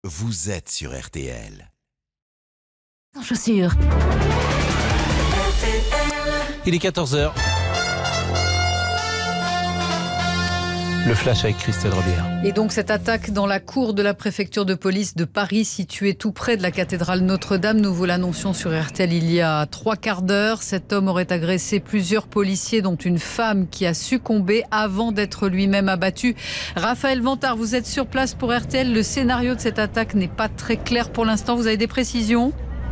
vous êtes sur RTL. Sans chaussures. Il est 14h. Le flash avec Christelle Robillard. Et donc cette attaque dans la cour de la préfecture de police de Paris, située tout près de la cathédrale Notre-Dame. Nous vous l'annoncions sur RTL il y a 3/4 d'heure. Cet homme aurait agressé plusieurs policiers, dont une femme qui a succombé avant d'être lui-même abattu. Raphaël Vantard, vous êtes sur place pour RTL. Le scénario de cette attaque n'est pas très clair pour l'instant. Vous avez des précisions ?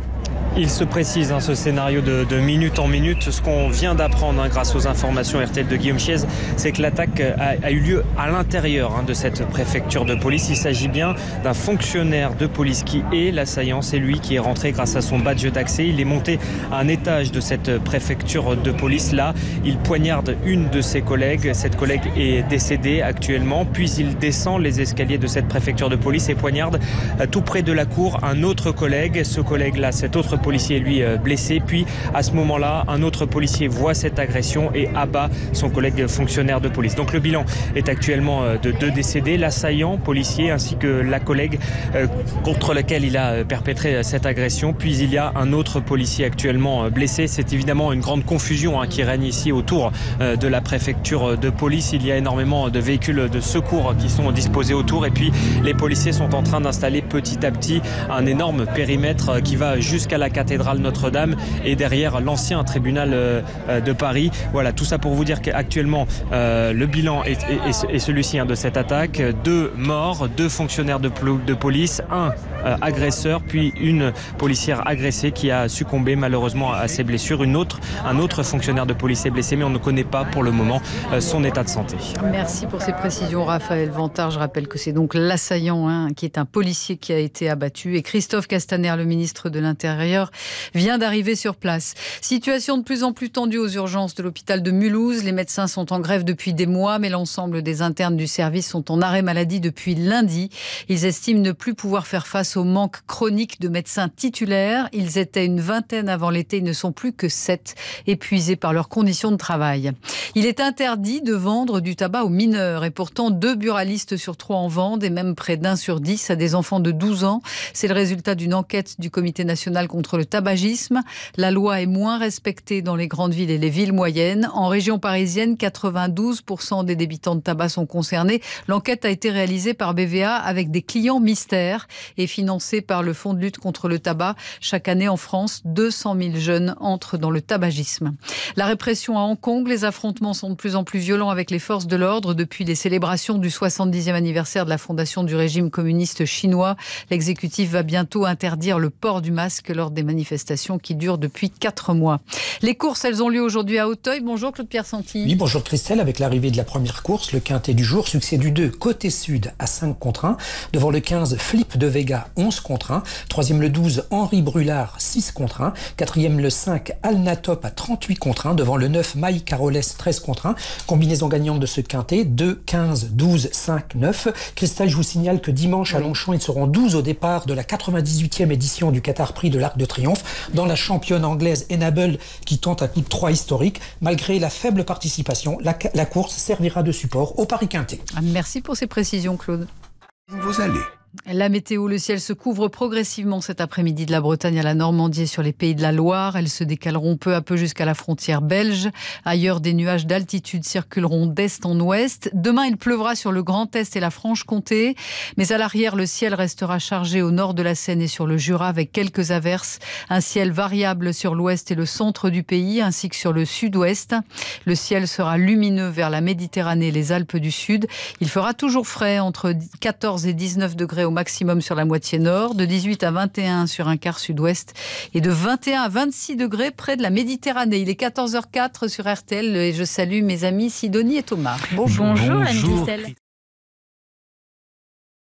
Il se précise ce scénario de minute en minute. Ce qu'on vient d'apprendre grâce aux informations RTL de Guillaume Chiez, c'est que l'attaque a eu lieu à l'intérieur de cette préfecture de police. Il s'agit bien d'un fonctionnaire de police qui est l'assaillant. C'est lui qui est rentré grâce à son badge d'accès. Il est monté à un étage de cette préfecture de police. Là, il poignarde une de ses collègues. Cette collègue est décédée actuellement. Puis il descend les escaliers de cette préfecture de police et poignarde tout près de la cour un autre collègue. Ce collègue-là, cet autre policier, lui, blessé. Puis à ce moment-là, un autre policier voit cette agression et abat son collègue fonctionnaire de police. Donc le bilan est actuellement de 2 décédés, l'assaillant policier ainsi que la collègue contre laquelle il a perpétré cette agression. Puis il y a un autre policier actuellement blessé. C'est évidemment une grande confusion qui règne ici autour de la préfecture de police. Il y a énormément de véhicules de secours qui sont disposés autour et puis les policiers sont en train d'installer petit à petit un énorme périmètre qui va jusqu'à la cathédrale Notre-Dame et derrière l'ancien tribunal de Paris. Voilà, tout ça pour vous dire qu'actuellement le bilan est celui-ci de cette attaque. 2 morts, 2 fonctionnaires de police, un agresseur, puis une policière agressée qui a succombé malheureusement à ses blessures. Un autre fonctionnaire de police est blessé, mais on ne connaît pas pour le moment son état de santé. Merci pour ces précisions, Raphaël Vantard. Je rappelle que c'est donc l'assaillant qui est un policier qui a été abattu. Et Christophe Castaner, le ministre de l'Intérieur, vient d'arriver sur place. Situation de plus en plus tendue aux urgences de l'hôpital de Mulhouse. Les médecins sont en grève depuis des mois, mais l'ensemble des internes du service sont en arrêt maladie depuis lundi. Ils estiment ne plus pouvoir faire face au manque chronique de médecins titulaires. Ils étaient une vingtaine avant l'été, ils ne sont plus que 7, épuisés par leurs conditions de travail. Il est interdit de vendre du tabac aux mineurs et pourtant 2 buralistes sur 3 en vendent et même près d'1 sur 10 à des enfants de 12 ans. C'est le résultat d'une enquête du Comité national contre le tabagisme. La loi est moins respectée dans les grandes villes et les villes moyennes. En région parisienne, 92% des débitants de tabac sont concernés. L'enquête a été réalisée par BVA avec des clients mystères et financée par le Fonds de lutte contre le tabac. Chaque année en France, 200 000 jeunes entrent dans le tabagisme. La répression à Hong Kong, les affrontements sont de plus en plus violents avec les forces de l'ordre depuis les célébrations du 70e anniversaire de la fondation du régime communiste chinois. L'exécutif va bientôt interdire le port du masque lors des manifestations qui durent depuis 4 mois. Les courses, elles ont lieu aujourd'hui à Auteuil. Bonjour Claude-Pierre Santi. Oui, bonjour Christelle. Avec l'arrivée de la première course, le quintet du jour, succès du 2, côté sud à 5-1. Devant le 15, Flip de Vega, 11-1. Troisième le 12, Henri Brulard, 6-1. Quatrième le 5, Alnatop à 38-1. Devant le 9, Maï Caroles, 13-1. Combinaison gagnante de ce quintet, 2, 15, 12, 5, 9. Christelle, je vous signale que dimanche à Longchamp, ils seront 12 au départ de la 98e édition du Qatar Prix de l'Arc de Triomphe, dans la championne anglaise Enable qui tente un coup de 3 historique. Malgré la faible participation, la course servira de support au Paris Quintet. Merci pour ces précisions, Claude. Vous allez. La météo, le ciel se couvre progressivement cet après-midi de la Bretagne à la Normandie et sur les pays de la Loire. Elles se décaleront peu à peu jusqu'à la frontière belge. Ailleurs, des nuages d'altitude circuleront d'est en ouest. Demain, il pleuvra sur le Grand Est et la Franche-Comté. Mais à l'arrière, le ciel restera chargé au nord de la Seine et sur le Jura avec quelques averses. Un ciel variable sur l'ouest et le centre du pays ainsi que sur le sud-ouest. Le ciel sera lumineux vers la Méditerranée et les Alpes du Sud. Il fera toujours frais entre 14 et 19 degrés au maximum sur la moitié nord, de 18 à 21 sur un quart sud-ouest et de 21 à 26 degrés près de la Méditerranée. Il est 14h04 sur RTL et je salue mes amis Sidonie et Thomas. Bonjour. Bonjour Anne-Christelle.